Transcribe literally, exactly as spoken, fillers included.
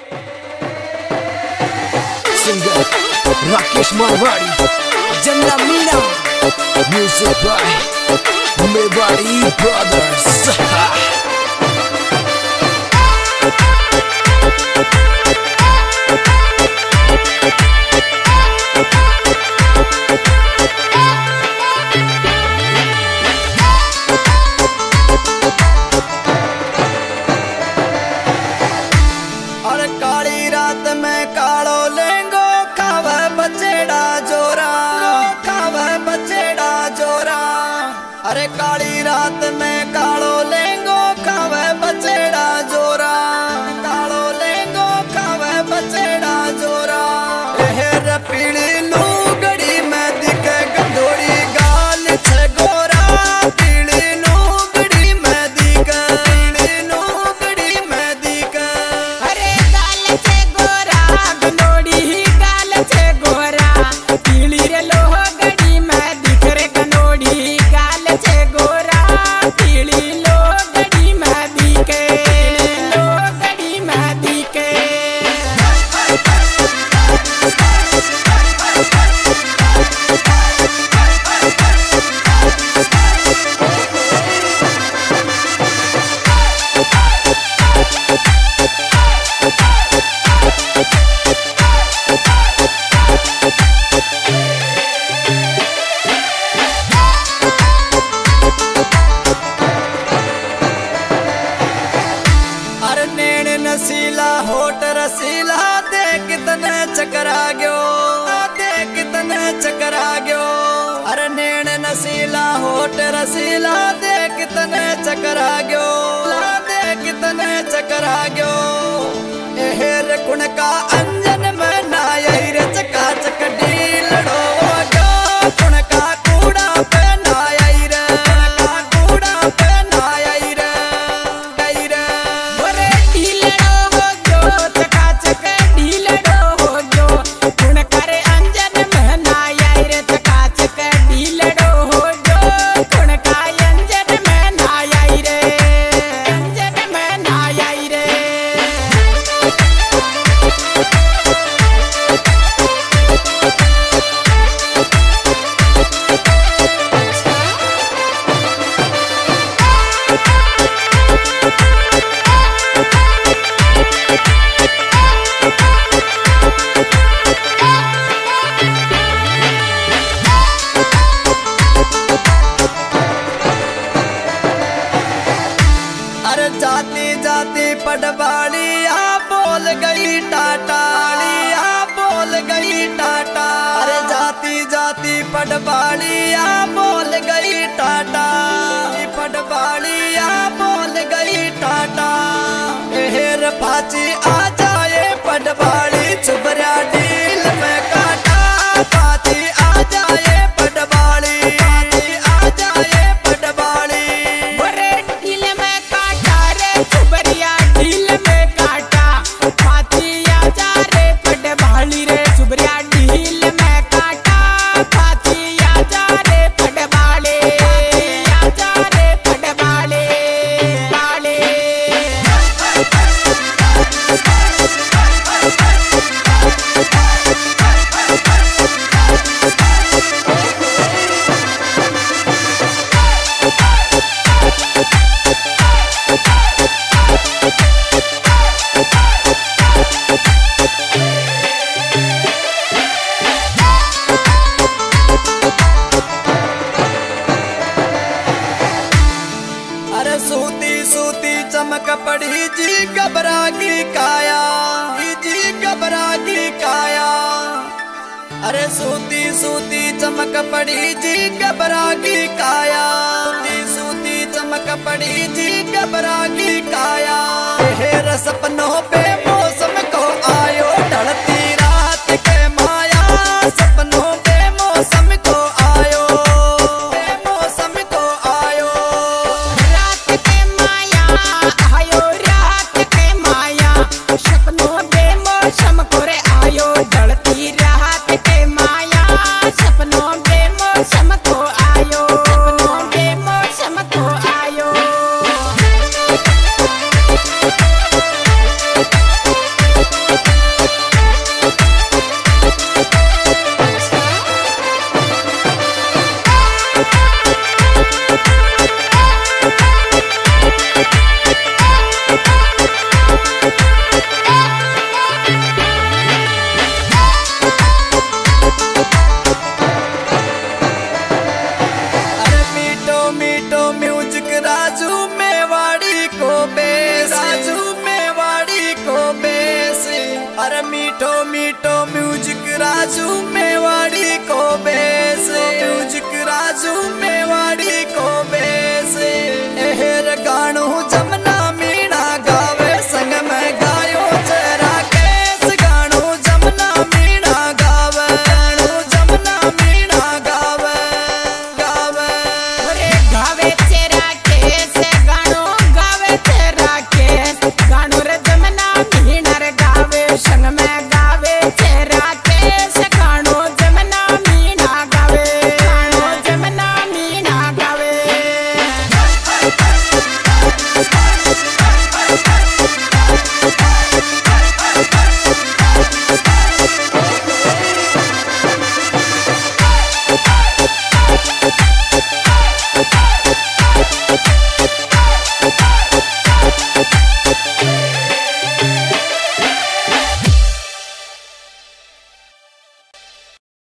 Singer Rakesh Marwadi, Janna Meena, music by Mewari Brothers. और काली रात में कालो लेंगो खावे बचेड़ा जोरा, खावे बचेड़ा जोरा। अरे काली रात में कालो लेंगो खावे बचेड़ा जोरा, कालो लेंगो खावे बचेड़ा जोरा। हेर पीली लूगड़ी में दिखे गंधोड़ी गाल छे गोरा, पीली लूगड़ी में दिखे, पीली लूगड़ी में दिखे। अरे गाल छे गोरा गनोड़ी गाल छे गोरा, पीली रे लोहगड़ी में दिख रे गनोड़ी गाल छे गोरा, पीली लोहगड़ी में दिखे, लोहगड़ी में दिखे। अरे नैन नसीला होट रसीला देख तने चकरा गयो, देख तने चकरा गयो। अरे नैन नसीला होट रसीला देख तने चकरा गयो, देख तने चकरा गयो। एहर कुण का अंजन में ना यही रे चका चक ढीलड़ो गयो, कुण का कूड़ा पे ना यही रे, का कूड़ा पे ना यही रे, यही रे। अरे ढीलड़ो हो गयो चकाचक ढीलड़ो हो गयो, कुण करे अंजन में ना आई रे चकाचक ढीलड़ो हो गयो, कुण का अंजन में ना आई रे, अंजन में ना आई रे। अरे जाती जाती पटवाली आ बोल गई टाटा, आ बोल गई टाटा। अरे जाती जाती पटवाली आ बोल गई टाटा, पटवाली आ बोल गई टाटा। हेर फाची आ जाए पटवाली चुबरा डील में काटा, फाची आ जाए पटवाली, फाची आ जाए पटवाली। अरे ढील में काटा रे चुबरिया ढील में काटा, फातिया जा रे पटवाली रे चुबरिया ढील में काटा, फातिया जा रे पटवाली, फातिया जा रे पटवाली, वाले। अरे सूती सूती चमक पड़ी जी घबरा की काया, जी घबरा की काया। अरे सूती सूती चमक पड़ी जी घबरा की काया, सूती सूती चमक पड़ी जी घबरा की काया। हेर सपनों पे मौसम को आयो ढलती रात के माया, सपनों पे मौसम को आयो, पे मौसम को आयो। रात के माया आयो, रात के माया सपनों में मौसम कोरे आयो, ढलती रात के माया सपनों में मौसम को आयो, सपनों में मौसम को आयो। अरे मीठो मीठो म्यूजिक राजू मेवाड़ी को बेस म्यूजिक राजू में